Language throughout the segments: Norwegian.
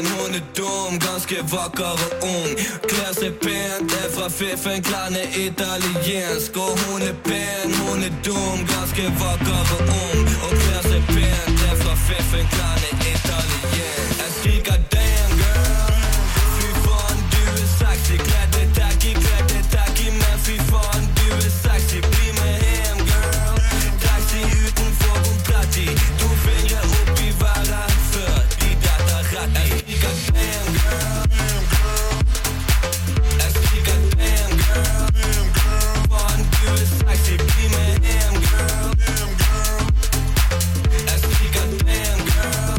pen, hun dum, ganske vakker og ung. Klær seg pent, fra fiffen, klærne italiensk. Og hun pen, hun dum, ganske vakker og ung. Og klær seg pent, fra fiffen, klærne italiensk. Jeg skriker damn girl, fy faen du sexy. Kledde tacky, men fy faen du sexy. Bli med hjem girl, taxi utenfor Bugatti. 2 fingre opp i været før de detter rett i. Jeg skriker damn girl, jeg skriker damn girl, faen du sexy. Bli med hjem girl, jeg skriker damn girl.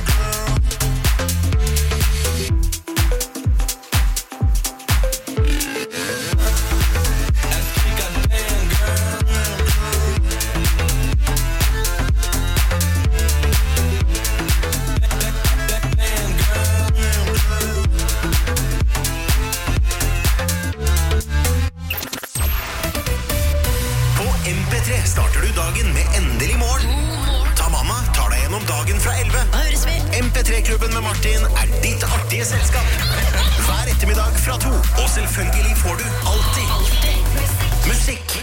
Starter du dagen med endelig morgen. Tamanna tar deg gjennom dagen fra 11. MP3-klubben med Martin er ditt artige selskap. Hver ettermiddag fra 2. Og selvfølgelig får du alltid musikk.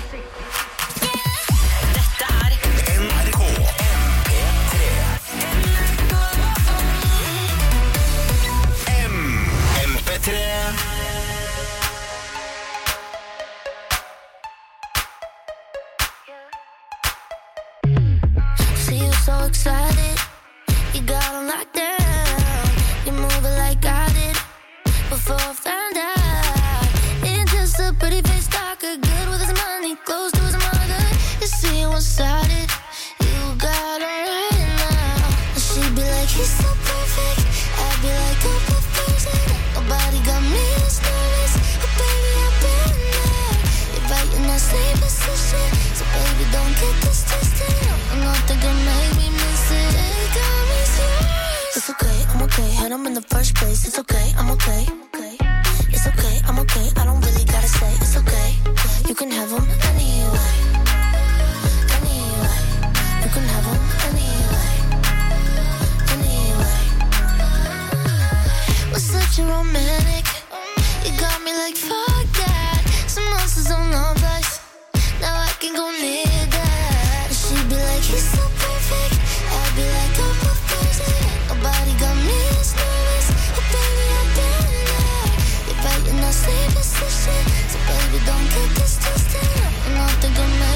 Dette er NRK MP3. So excited, you got him locked down. You move it like I did before I found out. Ain't just a pretty face talker, good with his money, close to his mother. You see one-sided, you got him right now. And she'd be like, he's so perfect. I'd be like, oh, perfect. Nobody got me this nervous, but baby, I've been there. You're right in that same position, so baby, don't get this twisted. I'm not thinking maybe miss it. Hey, got me serious. It's okay, I'm okay. Had him in the first place. It's okay, I'm okay. It's okay, I'm okay. I don't really gotta say it's okay. You can have him anyway. Anyway. You can have him anyway. Anyway. We're such a romantic. You got me like fuck that. Some monsters on our bus. Now I can go near that. She'd be like, he's so perfect. I'd be like, oh, perfect. Nobody got me this nervous, but baby, I've been there. You're right in that same position, so baby, don't get this twisted. And I think I'm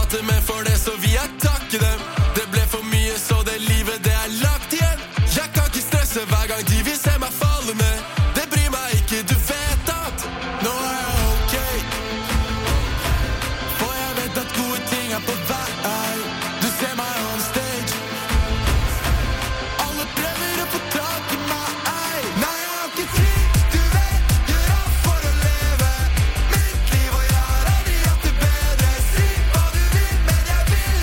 hater, men for det så vil jeg takke dem. Det ble for mye, så det livet det er lagt igjen. Jeg kan ikke stresse hver gang de vil se meg falle ned. Det bryr meg ikke, du vet at nå er jeg ok. For jeg vet at gode ting er på vei. Du ser meg on stage. Alle prøver å få tak i meg. Nei, jeg har ikke tid, du vet. Gjør alt for å leve mitt liv, og jeg har aldri hatt det bedre. Si hva du vil, men jeg vil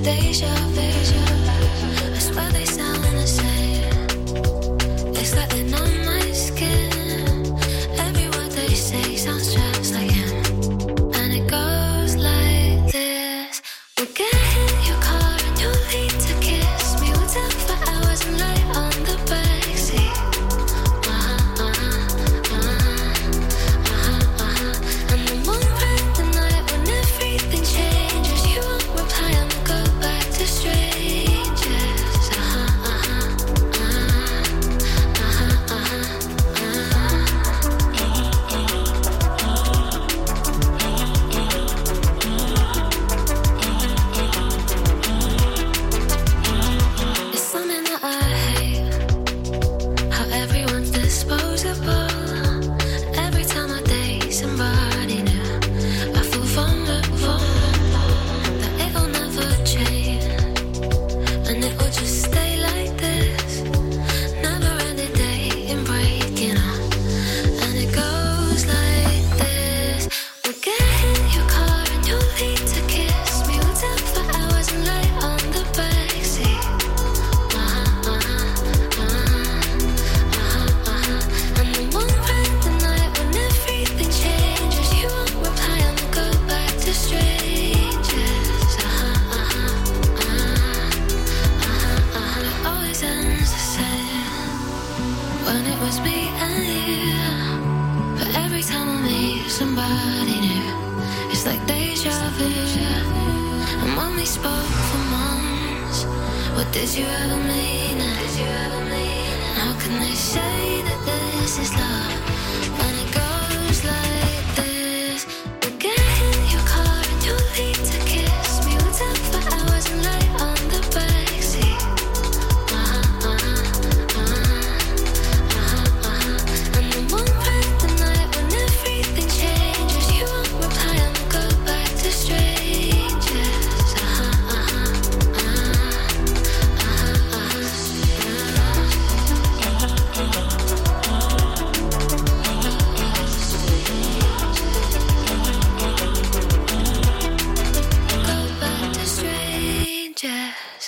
deja vu. I swear they sound the same. It's like they're on my skin. Every word they say sounds just like him. And it goes like this. We'll get in your car and you'll need to kiss me. We'll talk for hours and lie on the backseat. And then one night the night when everything changes, you won't reply and we'll go back to strangers. It's something that I hate, how everyone's disposable. Every time I date somebody new, I feel vulnerable, that it'll never change, and it will just stay like this. Never ending dating, breaking up, and it goes like this. We'll get in your car and you'll need to kiss me. We'll talk for hours and lie on the backseat. And then one night the night when everything changes, you won't reply and we'll go back to strangers. It always ends the same when it was me and you. But every time I meet somebody new, it's like deja vu. And when we spoke for months, what did you ever mean? How can they say that this is love when it goes like this? We'll get in your car and you'll need to kiss me. We'll talk for hours and lie on the backseat. And then one night the night when everything changes, you won't reply and we'll go back to strangers. Go back to strangers.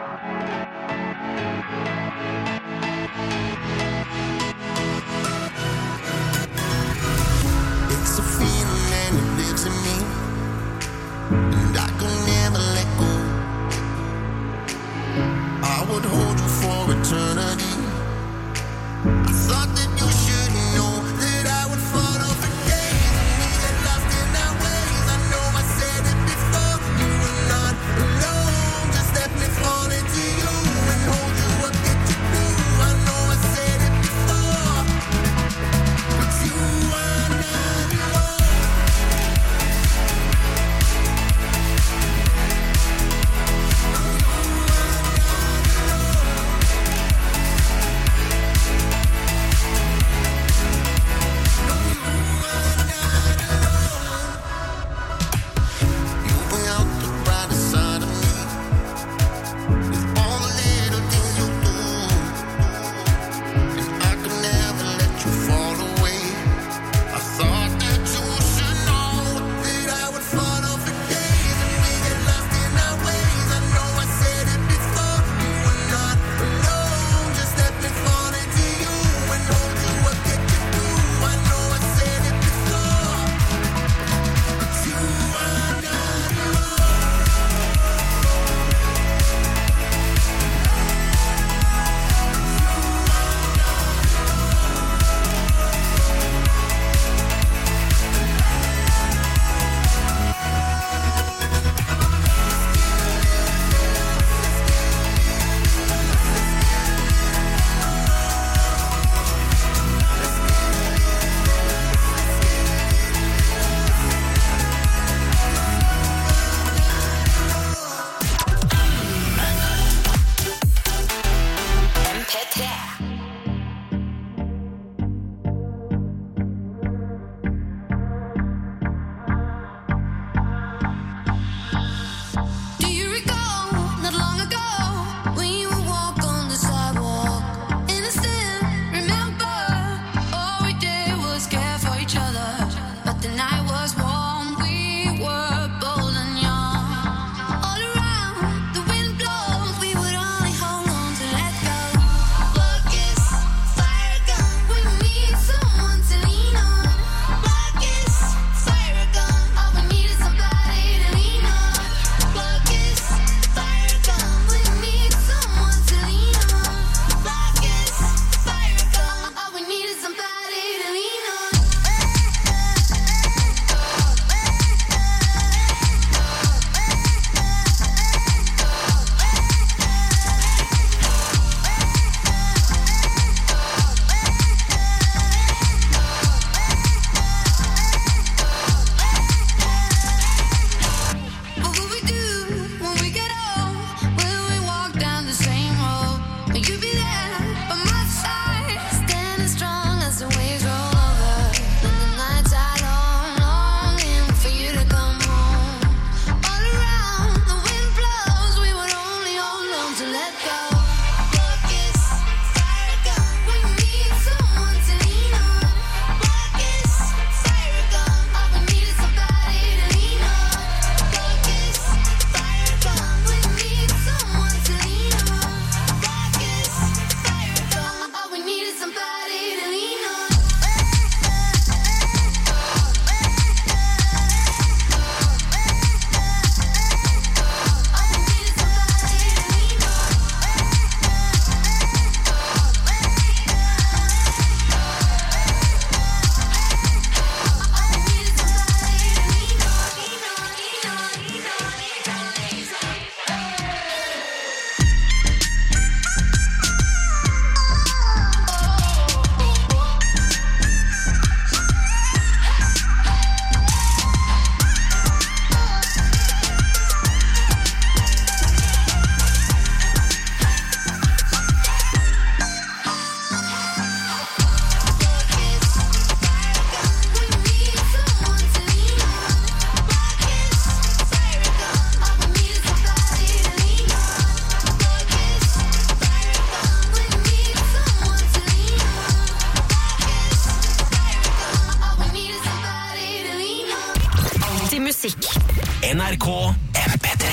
It's a feeling and it lives in me, and I can never let go. I would hold you for eternity. I thought that you should know that I would follow for days and we get lost in our ways. I know I said it before, you were not alone. Just let me fall into you and hold you up, get you through. I NRK MP3.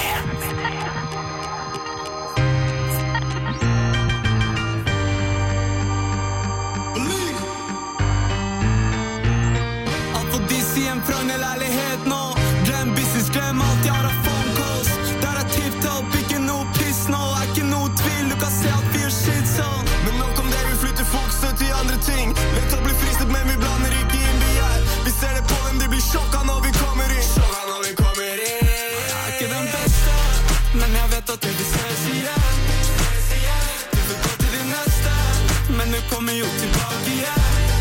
Alt for disse hjem fra en leilighet nå. Glem business, glem alt, jeg har phone calls. Der er tip-top, ikke noe piss nå. Er ikke noe tvil, du kan se at vi er shit sånn. Men nok om det, vi flytter fokuset til andre ting. Lett å bli fristet, men vi blander ikke inn begjær. Vi ser det på dem, de blir sjokka når vi kommer inn. Sjokka når vi kommer inn. Jeg er ikke den beste, men jeg vet at det vi ses igjen. Du vil gå til de neste, men du kommer jo tilbake igjen.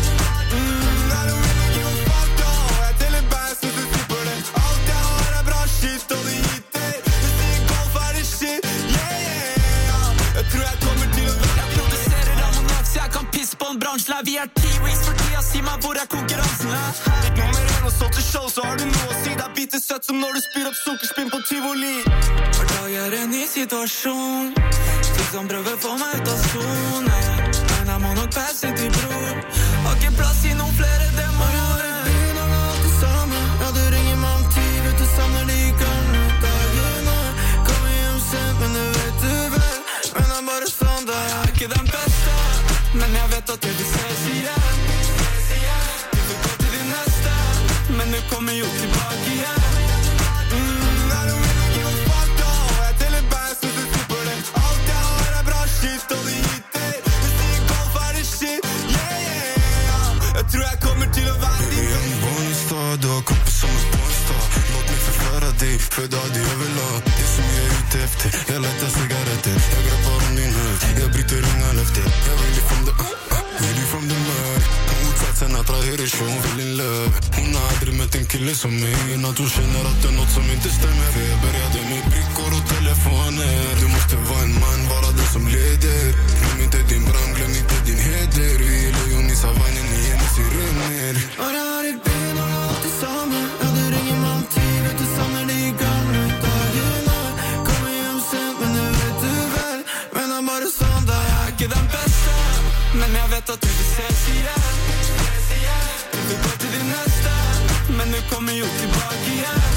Vi er T-Ways for tida, si meg hvor er konkurransen Ditt nummer 1 og solgt til show, så har du noe å si. Det er bitte søtt som når du spyr opp sukkerspinn på Tivoli. Hver dag er en ny situasjon, du som prøver få meg ut av zone. Men jeg må nok passe til bror, har ikke plass i noen flere demoner. Byen har alt det samme, ja du ringer meg om 10, vet du savner de gamle dagene. Kommer hjem sent, men det vet du vel, men det er bare sånn da. Jeg er ikke den beste, men jeg vet at det vil ses igjen. Du vil gå til de neste, men du kommer jo tilbake igjen. I don't really give a fuck da. Jeg teller bands, hvis du slipper det. Alt jeg har er bra shit, og de hitter. Hvis de golf er det shit, Jeg tror jeg kommer til å være din best. En bonstad, du har kompis som en bonstad. Låt meg forklare deg, for da de øvela. Det som jeg er ute efter, jeg leter sigaretter. Jeg grepper om din høy, jeg bryter unga løfter. Jeg vil litt really from the mud. Motsatsen attraherer så hun vil in love. Hun har aldri møtt en kille som meg, enn at hun skjønner at det er noe som ikke stemmer. Jeg började med brickor og telefoner. Du måste vara en man, vara den som leder. Glöm inte din brand, glöm inte din heder. Vi är lejon i savannen i en sirener. Og det har ditt ben, og det er alltid samme. Ja, du ringer meg om 10, vet du savner de gamle dagene. Kommer hjem sent, men det vet du vel. Men det er bare sånn da, jeg er ikke den beste, men jeg vet at du vil ses igjen. Du vil gå til de neste, men du kommer jo tilbake igjen.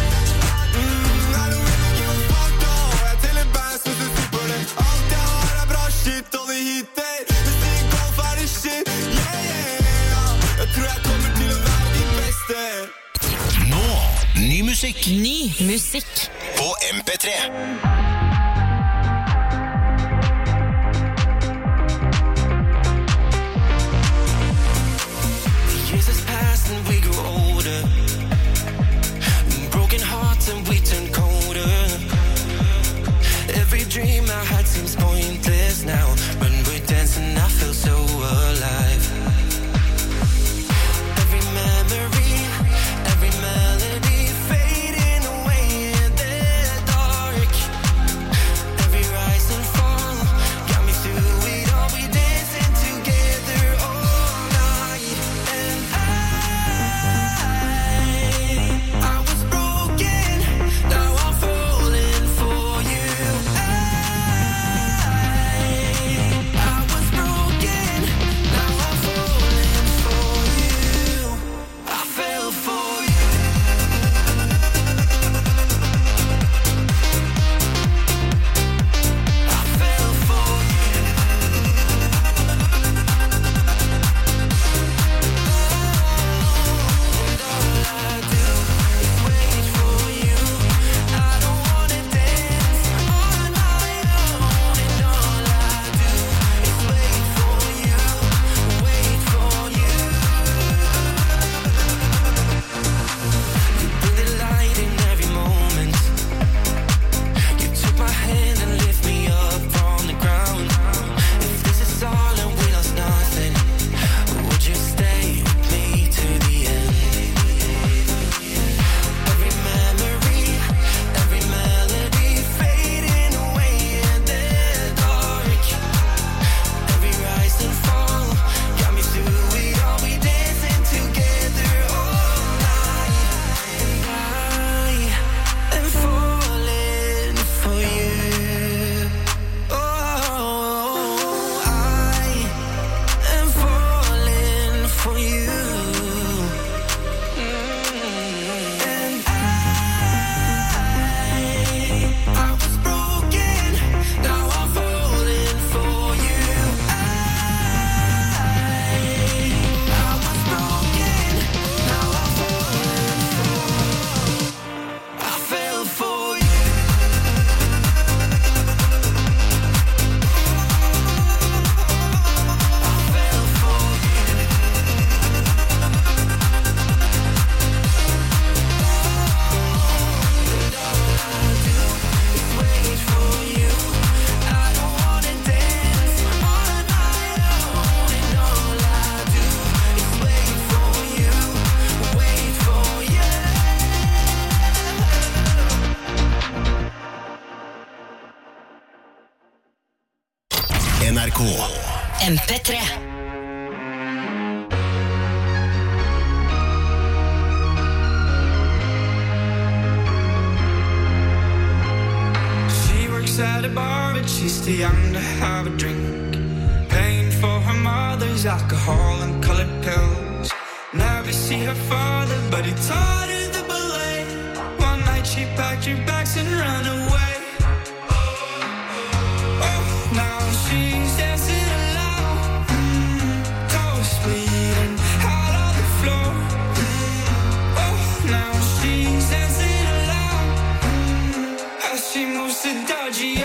I don't really give a fuck da. Jeg teller bands, hvis du slipper det. Alt jeg har er bra shit, og de hitter. Hvis de golf er det shit, Jeg tror jeg kommer til å være din beste. Nå, ny musikk. Ny musikk På MP3. And we grow older, broken hearts and we turn colder. Every dream I had seems pointless now. When we're dancing I feel so alive. Every memory, every melody fading away in the dark. Every rise and fall got me through it all. We dancing together all night. And I was broken, now I'm falling for you. NRK. MP3. At a bar, but she's too young to have a drink. Paying for her mother's alcohol and colored pills. Never see her father, but he taught her the ballet. One night she packed her bags and ran away. Oh, now she's dancing alone. Toes bleeding out on the floor. Oh, now she's dancing alone. As she moves to dodgy.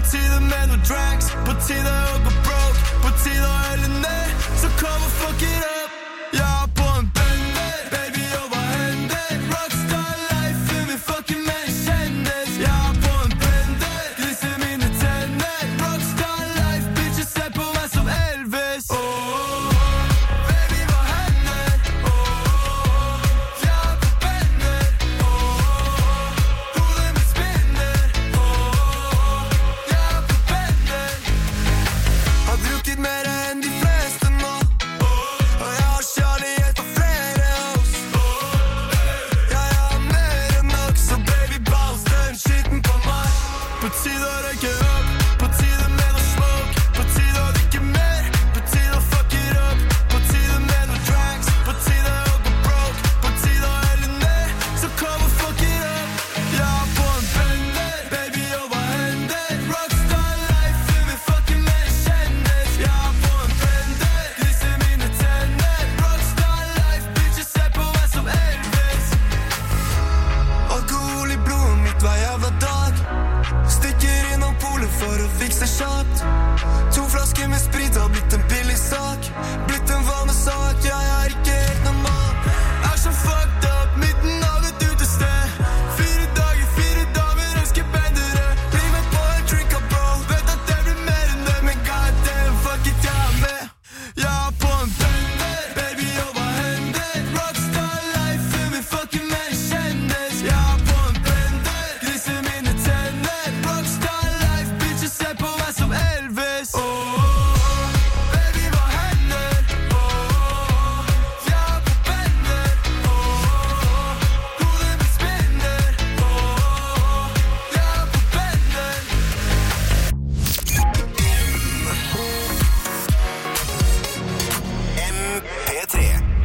tide med noe drags. På tide å gå broke. På tide å helle ned. Så kom og fuck it up. Jeg er på en bender, baby, og hva hender? Rockstar life, vi fucking med en kjendis. Jeg er på en bender, gliser mine tenner. Rockstar life, bitches ser på meg som Elvis. Baby, hva hender? Jeg er på bender. Hodet mitt spinner. Jeg er på bender. Har drukket mer enn de fleste nå. Og jeg har kjærlighet for flere oss. Jeg har mer enn nok, så baby, bounce den skitten på meg. På tide å røyke opp, på tide med noe smoke. På tide å drikke mer, på tide å fuck it up. På tide med noe drags, på tide å gå broke. På tide å helle ned, så kom og fuck it up. Jeg er på en bender, baby, og hva hender? Rockstar life, vi fucking med en kjendis. Jeg er på en bender, gliser mine tenner. Rockstar life, bitches ser på meg som Elvis. Alkohol i blodet mitt hver jævla dag. Stikker innom polet for å fikse kjapt. 2 flasker med sprit har blitt en billig sak. Blitt en vanesak, jeg er ikke helt normal. Er så fucked up, midten av et utested. 4 dager, 4 damer, elsker bendere. Bli med på en drink up, bro. Vet at det blir mer enn det, men goddamn, fuck it, jeg er med. Jeg er på en bender, baby, og hva hender? Rockstar life, vi fucking med en kjendis. Jeg er på en bender, gliser mine tenner. Rockstar life, bitches ser på meg som Elvis. Baby, hva hender? Jeg er på bender. Hodet mitt spinner. Jeg er på bender. MP3.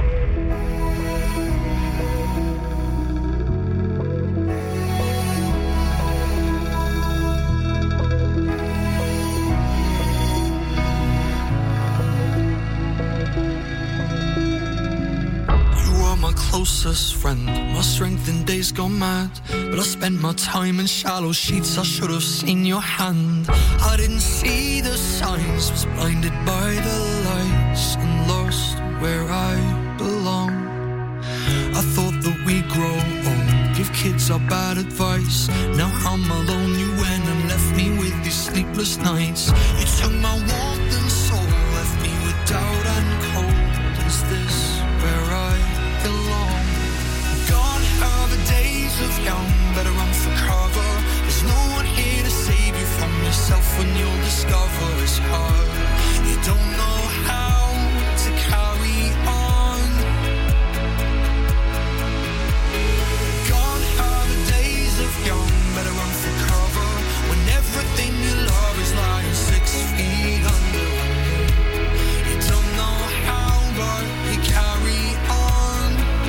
You are my closest friend, my strength in days gone mad. But I spent my time in shallow sheets, I should have seen your hand. I didn't see the signs, was blinded by the lights and lost where I belong. I thought that we'd grow old, give kids our bad advice. Now I'm alone, you went and left me with these sleepless nights. You took my warmth and soul, left me with doubt and cold. Is this where I belong? Gone are the days of young, better run for cover. There's no one here to save you from yourself when you'll discover it's hard. You don't know how to carry on. Gone are the days of young, better run for cover. When everything you love is lying 6 feet under. You don't know how, but you carry on.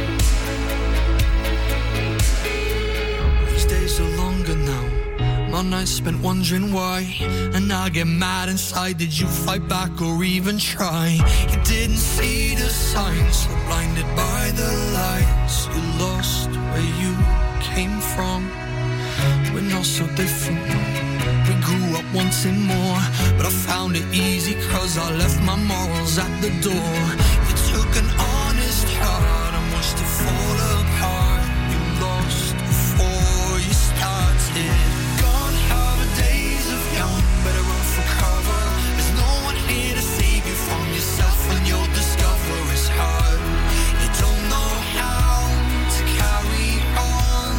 These days are longer now. My nights spent wondering why. And I get mad inside. Did you fight back or even try? You didn't see the signs, so blinded by the lights. You lost where you came from. We're not so different now. We grew up wanting more, but I found it easy cause I left my morals at the door. You took an honest heart and watched it fall apart. You lost before you started. Gone are the days of young, better run for cover. There's no one here to save you from yourself when you'll discover it's hard. You don't know how to carry on.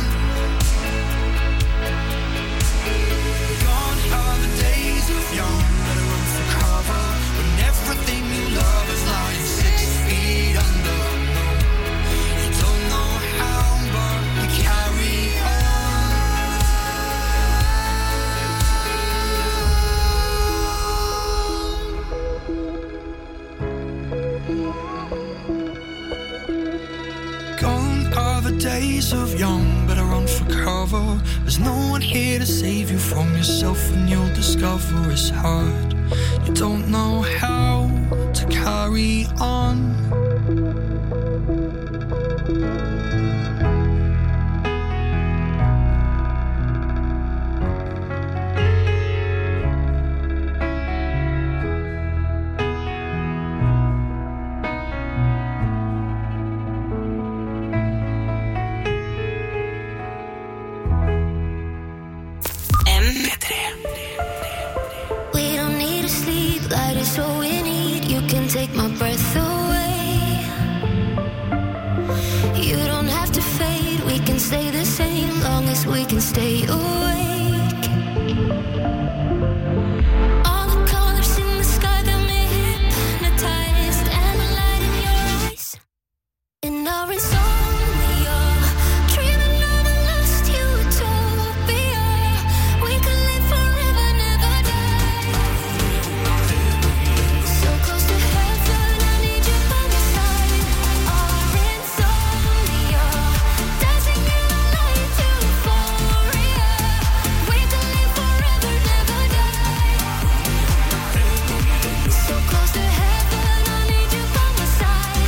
Gone are the days of young, better run for cover. When everything you love is lying 6 feet under. You don't know how, but you carry on. Gone are the days of young, better run for cover. There's no one here to save you from yourself when you'll discover it's hard. You don't know how to carry on. We don't need to sleep, light is all we need. You can take my breath away. You don't have to fade, we can stay the same, long as we can stay awake. All the colors in the sky got me hypnotized, and the light in your eyes. In our insomnia, dreaming of a lost utopia. We could live forever, never die. So close to heaven, I need you by my side. Our insomnia, dancing in the light euphoria. We could live forever, never die. So close to heaven, I need you by my side.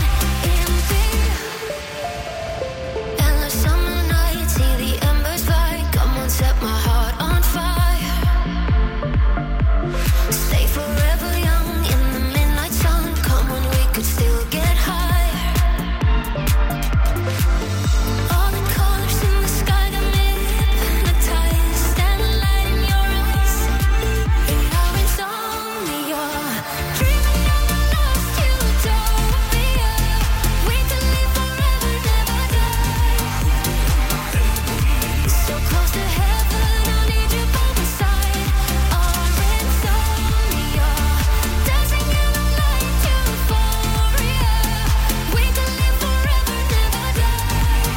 Endless summer nights, see the embers fly. Come on, set my heart on fire. Stay forever young in the midnight sun. Come on, we could still get higher. All the colors in the sky got me hypnotized, and the light in your eyes. In our insomnia, dreaming of a lost utopia. We could live forever, never die. So close to heaven, I need you by my side. Our insomnia, dancing in the light euphoria. We could live forever, never die.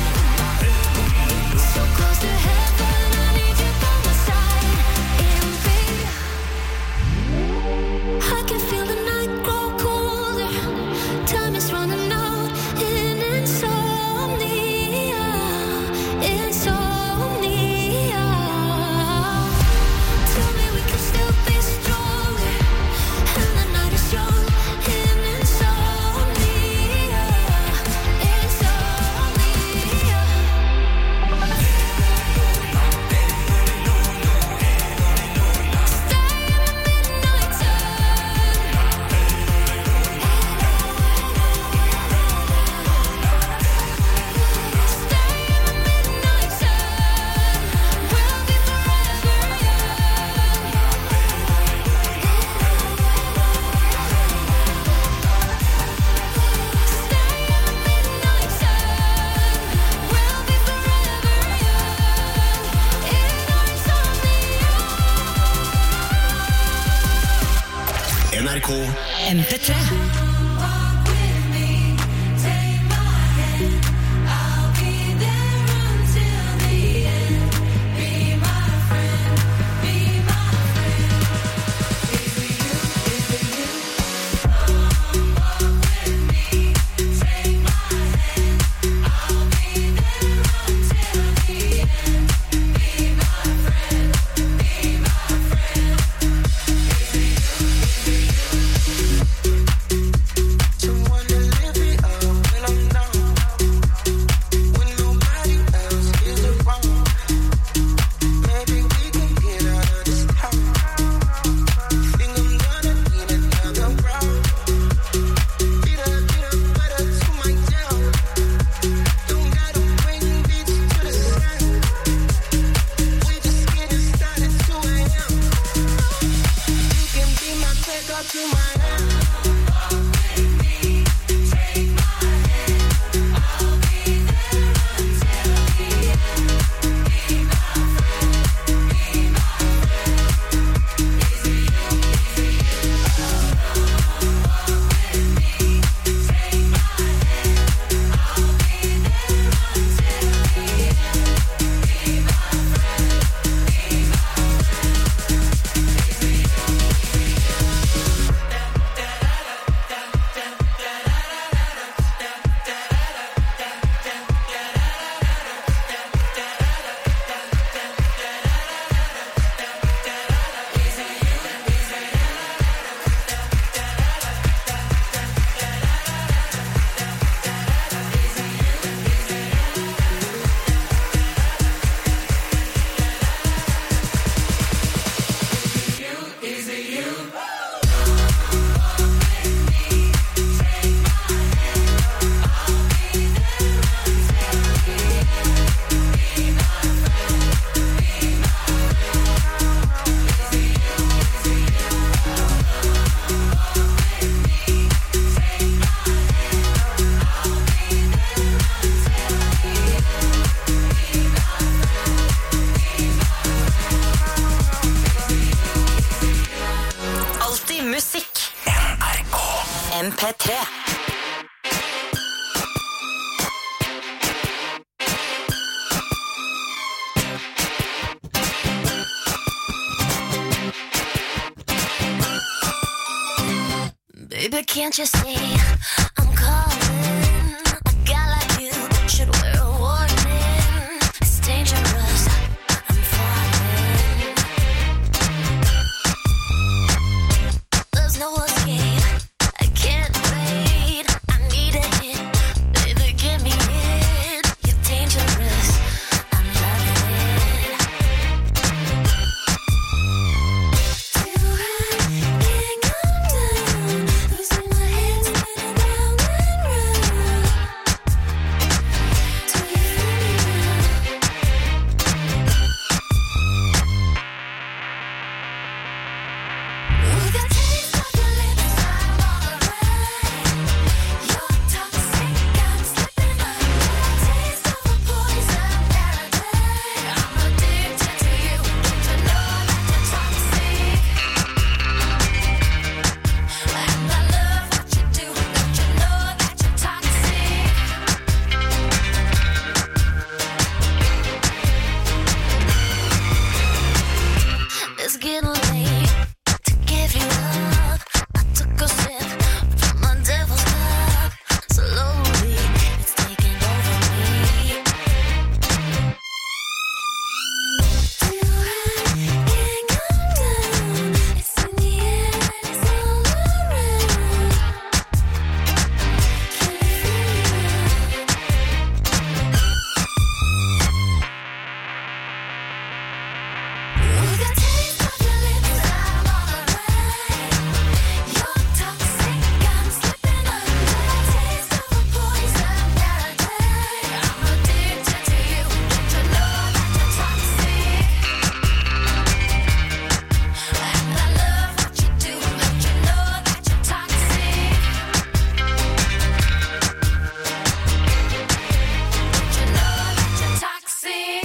So close to heaven, I need you by my side. I can feel the night grow colder. Time is running out in insomnia. Insomnia. Tell me we can still be stronger. And the night is young in insomnia. Insomnia. Stay in the midnight sun. Stay in the midnight sun. We'll be forever young. Stay in the midnight sun. We'll be forever young. In our insomnia. NRK MP3. Walk with me, take my hand. I'll be there until the end. Be my friend, be my friend. Is it you, is it you? Walk with me, take my hand. I'll be there until the end. Be my friend, be my friend. Is it you, is it you? MP3. Baby, can't you see I'm calling? A guy like you should wear a warning. It's dangerous, I'm falling. There's no escape, I can't wait. I need a hit, baby, give me it. You're dangerous, I'm loving it. Too high, can't come down. Losing my head, spinning round and round. Do you feel me now? With the taste of your lips, I'm all around. You're toxic, I'm slipping under. Taste of a poison paradise. I'm addicted to you. Don't you know that you're toxic? And I love what you do. Don't you know that you're toxic? It's getting late to give you up. I took a sip from my devil's cup. Slowly, it's taking over me. Too high, can't come down. It's in the air and it's all around. Can you feel me now? With the taste of your lips, I'm all around. You're toxic, I'm slipping under. Taste of a poison paradise. I'm addicted to you. Don't you know that you're toxic? And I love what you do. Don't you know that you're toxic? Don't you know that you're toxic?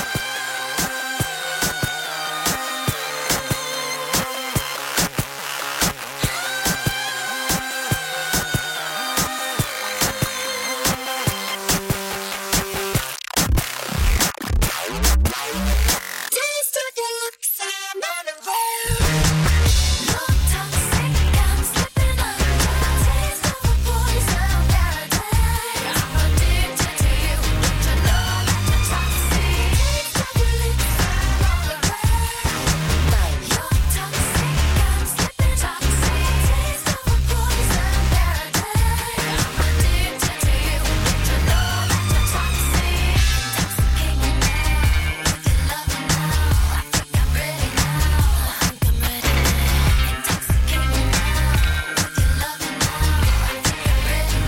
Taste of your looks, I'm unaware. You're toxic, I'm slipping under. Taste of a poison paradise. I'm addicted to you. Don't you know that you're toxic? Taste of your lips, I'm all around. You're toxic, I'm slipping toxic. Taste of a poison paradise. I'm addicted to you. Don't you know that you're toxic? Intoxicate me now with your loving now. I think I'm ready now. I think I'm ready now. Intoxicate me now with your loving now. I think I'm ready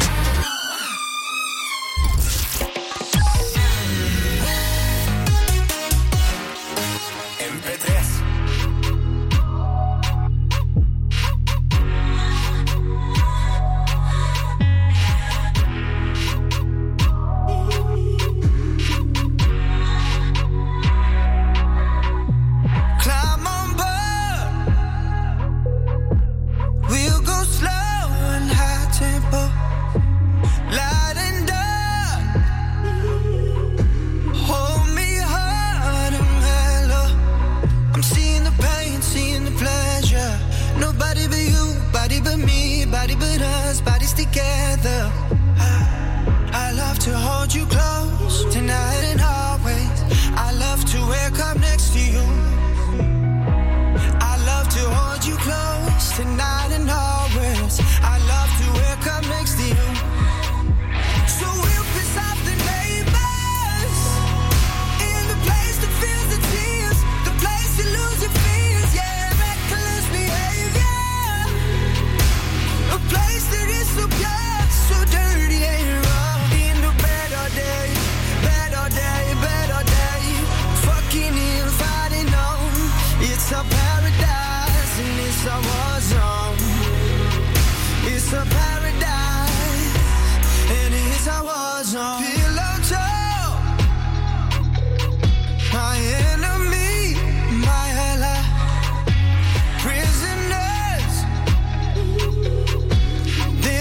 Climb on board. We'll go slow and high tempo, light and dark. Hold me hard and mellow. I'm seeing the pain, seeing the pleasure. Nobody but you, body but me, body but us, bodies together. I love to hold you close tonight and always. I love to wake up next to you. I love to hold you close tonight and always. I love to wake up next to you. So we'll piss off the neighbors in the place that feels the tears, the place you lose your fears, yeah, reckless behavior, a place that is so pure, so dirty and raw. In the better day, better day, better day, fucking in, fighting on. It's a paradise and it's a war zone. It's a paradise and it's a war zone. Pillow talk, my enemy, my ally. Prisoners, they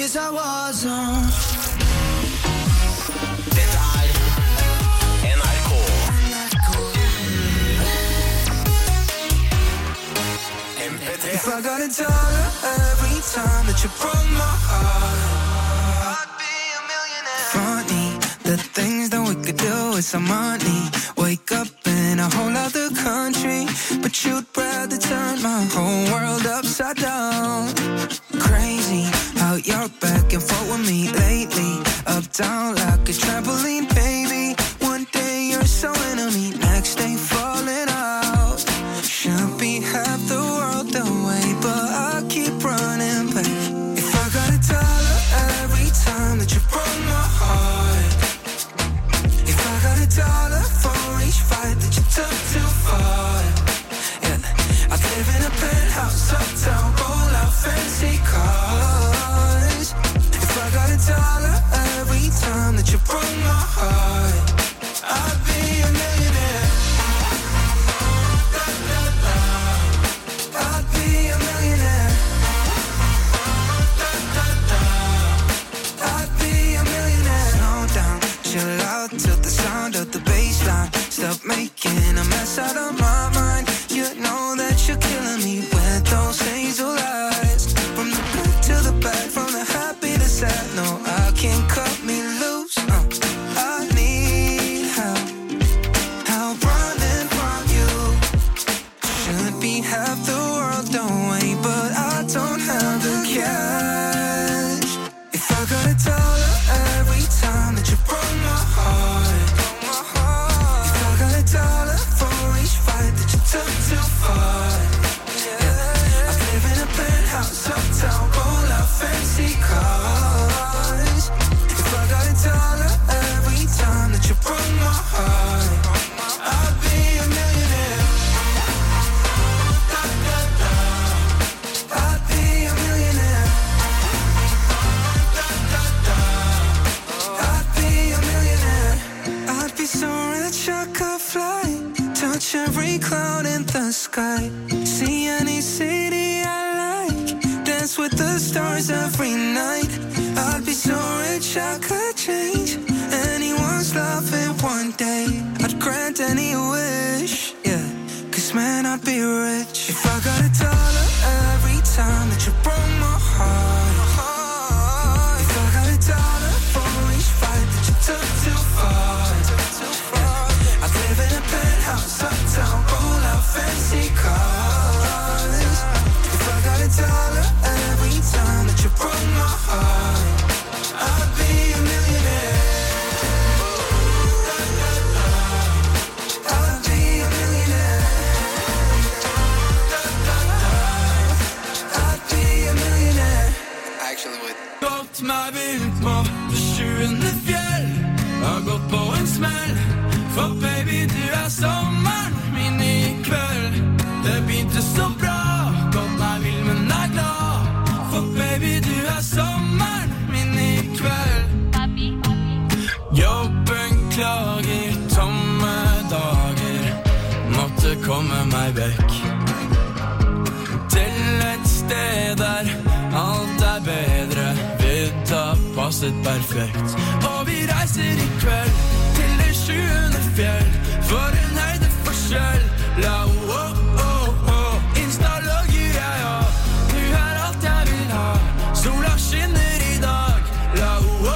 wish I wasn't. Dette NRK. MP3. If I got a dollar every time that you broke my heart, I'd be a millionaire. Funny, the things that we could do with some money. Wake up in a whole other country, but you'd rather turn my whole world upside down. Crazy how you're back and forth with me lately. Up, down like a trampoline, baby. One day you're so into me, next day falling out. Should be half the world away, but I keep running back. If I got a dollar every time that you broke my heart, if I got a dollar for each fight that you took too far, yeah, I'd live in a penthouse uptown, roll out fancy cars. If I got a dollar every time that you broke my heart, I'd be a millionaire. I'd be a millionaire. I'd be a millionaire. Slow down, chill out to the sound of the bass line. Stop making a mess out of my mind. You know that you're killing me with those hazel eyes. From the good to the bad, from the happy to sad. No, I can't cut me loose. I need help running from you. Should be half the world away, but I don't have the cash. If I got a dollar every time that you broke my heart, if I got a dollar for each fight that you took too far, yeah, I'd live in a penthouse uptown, roll out fancy cars. If I got a dollar every time that you broke my heart, I'd be a millionaire. I'd be a millionaire. I'd be a millionaire. I'd be so rich I could fly, touch every cloud in the sky, see any city I like, dance with the stars every night. I'd be so rich I could change anyone's love in one day. I'd grant any wish, yeah, 'cause man, I'd be rich. If I got a dollar every time that you broke my heart, if I got a dollar for each fight that you took too far, yeah, I'd live in a penthouse uptown, roll out fancy cars. If I got a dollar every time that you broke my heart, I'd be a millionaire. I'd be a millionaire. I'd be a millionaire. Actually would. Gått meg vill på det 7. fjell, har gått på en smell, for baby du sommeren min i kveld. Det begynte så bra, gått meg vill men glad, for baby du sommeren min i kveld. Jobben klager, tomme dager, måtte komme meg vekk til et sted der alt bedre, vidda passet perfekt. Og vi reiser i kveld til det 7. fjell, for en høydeforskjell. La Insta-logger jeg av, du alt jeg vil ha. Sola skinner i dag. La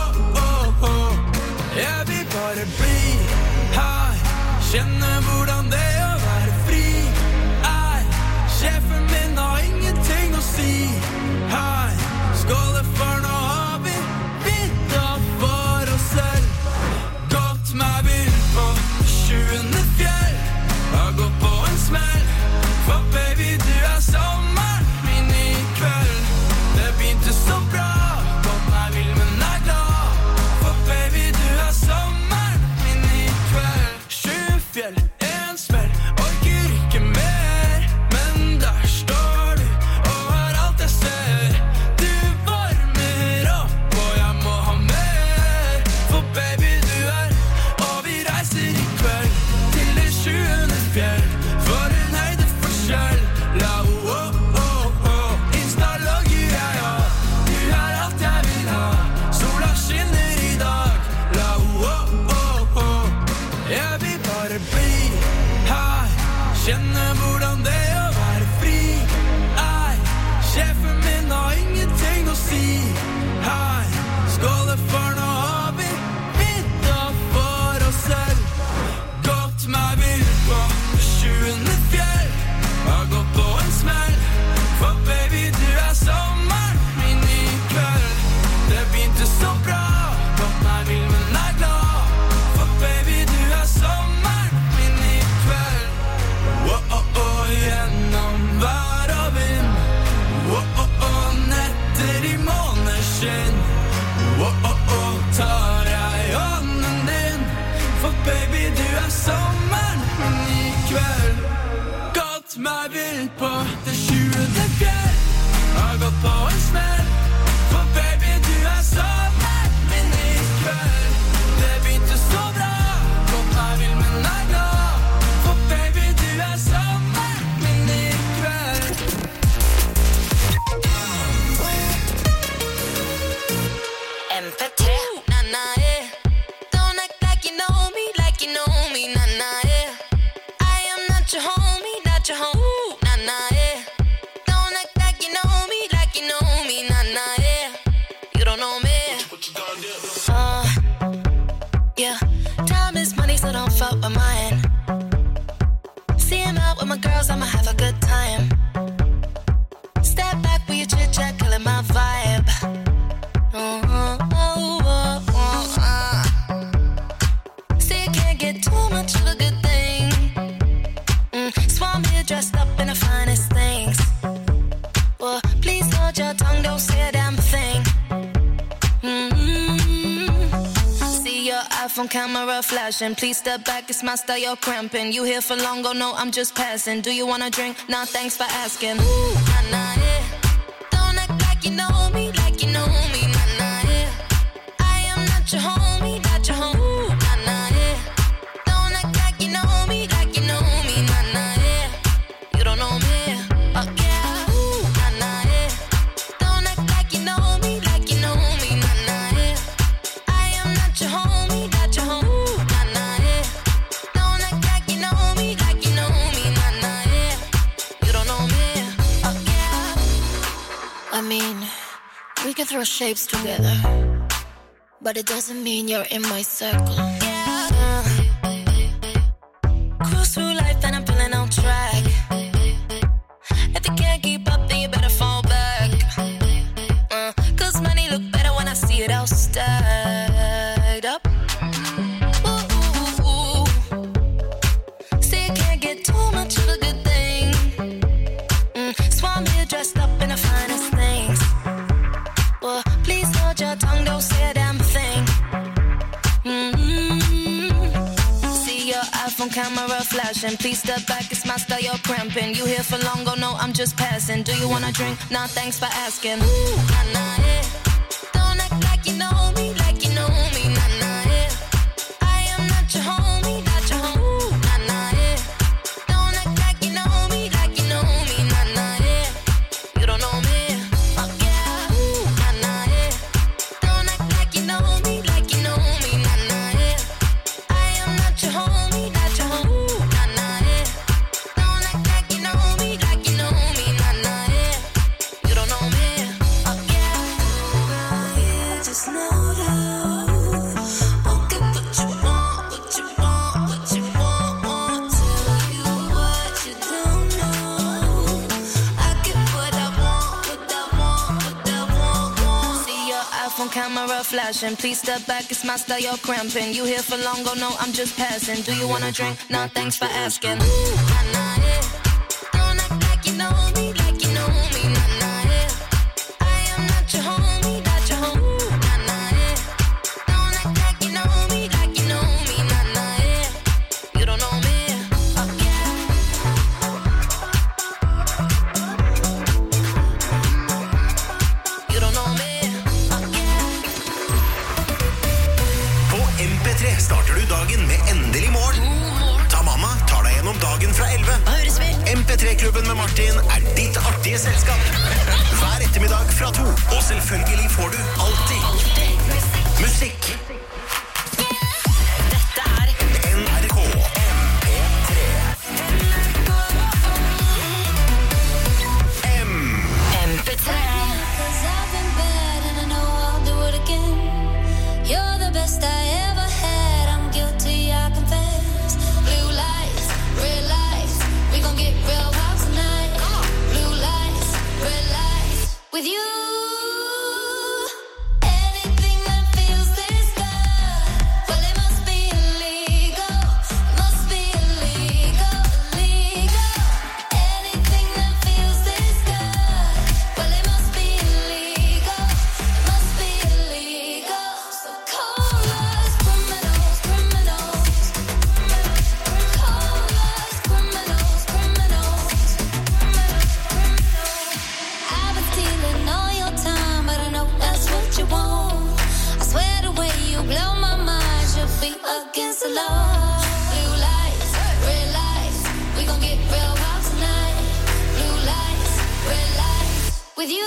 jeg vil bare bli her, kjenne hvordan det å være fri er. Sjefen min har ingenting å si her. Skåle for nå har vi vidda for oss selv. Gått meg vill på 7. fjell, har gått på en smell. på det 20. fjell. Har gått på en smell. For baby, du sommermin i kveld. Det begynte så bra. Godt jeg vil, men jeg glad. For baby, du sommermin i kveld. MP3 Nana, don't act like you know me, Nana, I am not your homie, Nana, don't act like you know me, Nana, you don't know me. Yeah, time is money, so don't fuck with mine. See him out with my girls, I'ma have a good time. Step back with your chit chat, killing my vibe. See, you can't get too much of a good thing. So I'm here dressed up in the finest things. Well, please hold your tongue, don't say a damn thing. See your iPhone camera flashing. Please step back, it's my style, you're cramping. You here for long, oh no, I'm just passing. Do you wanna drink? Nah, thanks for asking. Nah, yeah. Don't act like you know me, Nana, yeah. I am not your homie, Nana, yeah. Don't act like you know me, Nana, yeah. You don't know me, oh yeah. Nana, yeah. Don't act like you know me, Nana, yeah. I am not your homie, Nana, yeah. Don't act like you know me, Nana, yeah. You don't know me, oh yeah. I mean, we can throw shapes together, but it doesn't mean you're in my circle. Yeah. Cruise through life and I'm feeling on track. If you can't keep up, then you better fall back. Cause money look better when I see it all stacked up. Ooh. See, you can't get too much of a good thing. So I'm here dressed up in the finest things. Well, please hold your tongue, don't say a damn thing. See your iPhone camera flashing. Please step back, it's my style, you're cramping. You here for long, oh no, I'm just passing. Do you wanna drink? Nah, thanks for asking. Nana, yeah. Don't act like you know me, Nana, yeah. I am not your homie, Nana, yeah. Don't act like you know me, Nana, yeah. You don't know me, oh yeah. Nana, yeah. Don't act like you know me, Nana, yeah. I am not your homie, Nana, yeah. Don't act like you know me, Nana, yeah. You don't know me, oh yeah. You just know that. Okay, what you want. Tell you what you don't know. I get what I want. See your iPhone camera flashing. Please step back, it's my style, you're cramping. You here for long, oh no, I'm just passing. Do you wanna drink? Nah, thanks for asking. Nana, yeah. Don't act like you know me, Nana, yeah. I am not your homie, Nana, yeah. Don't act like you know me, Nana, yeah. You don't know me, oh yeah. You don't know me, oh yeah. På MP3 starter du dagen med Endelig morgen. Ta mamma tar deg gjennom dagen fra 11. MP3-klubben med Martin er ditt artige selskap. Hver ettermiddag fra 2. Og selvfølgelig får du alltid musikk. Dette er NRK MP3 MP3. Cause I've been bad and I know I'll do it again. You're the best I ever had. I'm guilty, I confess. Blue lights, red lights. We gon' get real wild tonight. Blue lights, red lights. With you, anything that feels this good. with you.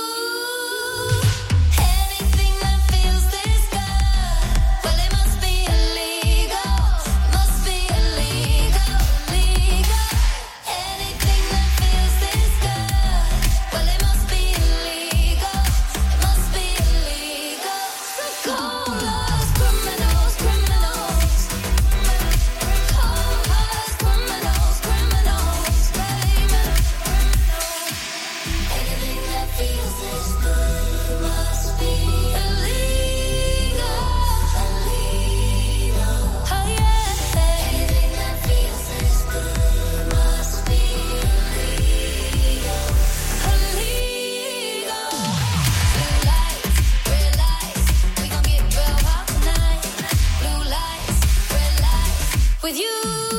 Anything that feels this good, well it must be illegal. Must be illegal, illegal. Anything that feels this good, well it must be illegal. It must be illegal. So call us criminals, criminals. Call us criminals, criminals, baby. Anything that feels this good must be illegal, illegal. Oh yeah. Anything that feels this good must be illegal, illegal. Blue lights, red lights, we gon' get real hot tonight. Blue lights, red lights, with you.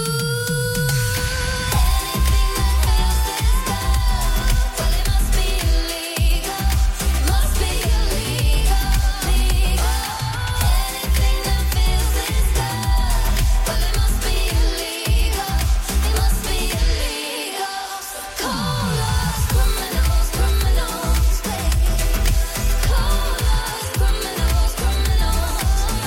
Anything that feels this good, well it must be illegal. Must be illegal, illegal. Anything that feels this good, well it must be illegal. It must be illegal. Call us criminals, criminals, baby. Call us criminals, criminals.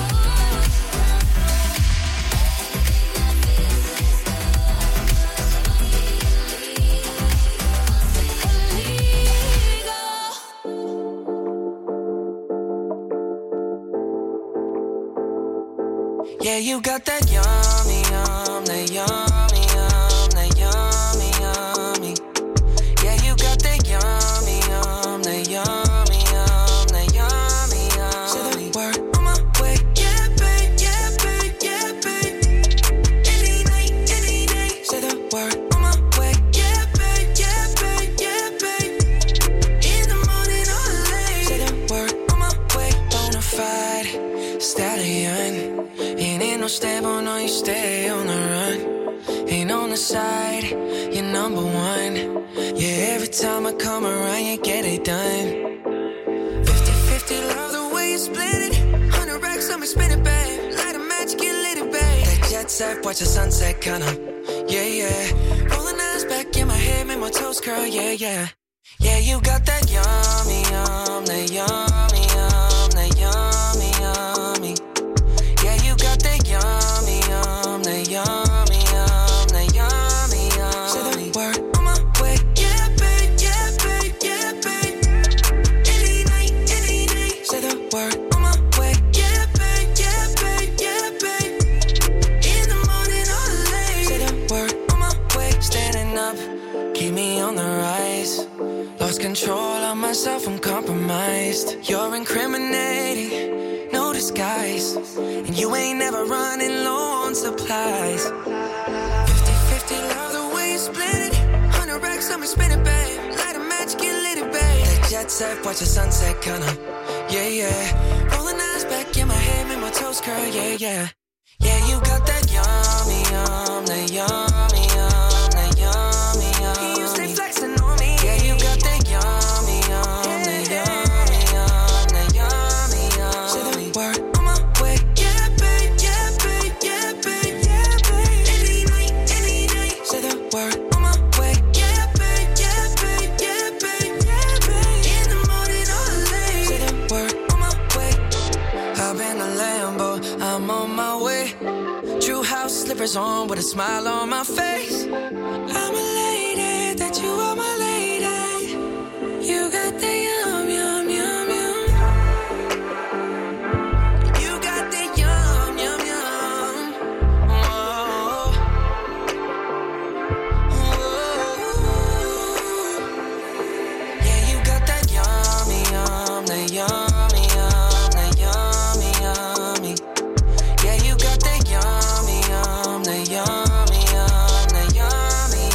Yeah, you got that yummy, that yummy, that yummy, yummy. Yeah, you got that yummy, that yummy, that yummy, yummy. Say the word on my way, yeah, babe, yeah, babe, yeah, babe. Any night, any day. Say the word on my way, yeah, babe, yeah, babe, yeah, babe. In the morning or late. Say the word on my way, bonafide stallion. Ain't no stable, no, you stay on the run. Ain't on the side, you're number one. Yeah, every time I come around, you get it done. 50-50, love the way you split it. 100 racks on me, spin it, babe. Light a match, get lit, babe. That jet set, watch the sunset, kinda. Yeah, yeah. Rolling eyes back in my head, make my toes curl, yeah, yeah. Yeah, you got that yummy, that yummy, that yummy, yummy. Yeah, you got that yummy, that yummy, that yummy, yummy. Say the word on my way, yeah, babe, yeah, babe, yeah, babe. Any night, any day. Say the word on my way, yeah, babe, yeah, babe, yeah, babe. In the morning or late. Say the word on my way, standing up, keep me on the rise. Lost control of myself, I'm compromised. You're incriminating, no disguise. And you ain't never running low on supplies. 50-50, love the way you split it. 100 racks on me, spin it, babe. Light a match, get lit, babe. That jet set, watch the sunset, kinda. Yeah, yeah. Rolling eyes back in my head, make my toes curl, yeah, yeah. Yeah, you got that yummy, that yummy, that yummy, yummy. You stay flexing on me. Yeah, you got that yummy, that yummy, that yummy, yummy. Say the word on my way, yeah, babe, yeah, babe, yeah, babe, yeah, babe. Any night, any day. Say the word on my way, yeah, babe, yeah, babe, yeah, babe, yeah, babe. In the morning or late. Say the word on my way. Hop in a Lambo, I'm on my way. True house slippers on with a smile on my face. I'm elated that you are my lady. You got the yum, yum, yum, yum. You got the yum, yum, yum. Oh. Oh. Yeah, you got that yummy, that yummy, that yummy, yummy. Yeah, you got that yummy, that yummy, that yummy,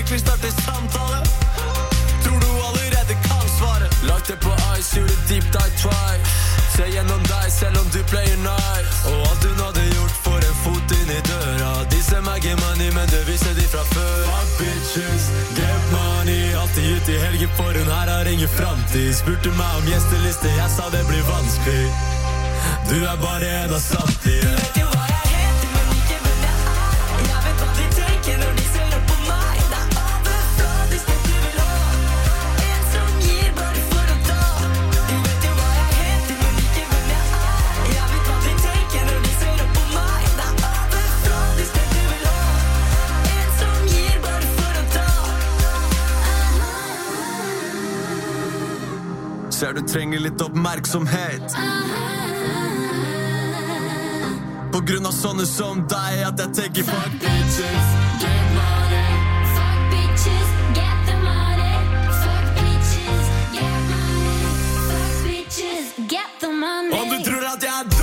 virkelig starte samtale? Tror du allerede kan svare? Lagt det på ice, gjorde deep dive twice. Se gjennom deg selv om du player nice. Og alt hun hadde gjort for en fot inn i døra. De ser meg i money, men det viser de fra før. Fuck bitches, get money. Alltid ute i helgen for hun her har ingen fremtid. Spurte meg om gjesteliste, jeg sa det blir vanskelig. Du er bare en av samtlige. Du vet jo hva jeg heter, men ikke hvem jeg er. Jeg vet hva de tenker når de ser opp på meg. Det er overfladisk det du vil ha. En som gir bare for å ta. Du vet jo hva jeg heter, men ikke hvem jeg er. Jeg vet hva de tenker når de ser opp på meg. Det er overfladisk det du vil ha. En som gir bare for å ta. Ser du trenger litt oppmerksomhet. På grunn av sånne som deg at jeg tenker fuck bitches, get money. Fuck bitches, get the money. Fuck bitches, get money. Fuck bitches, get the money. Om du tror at jeg er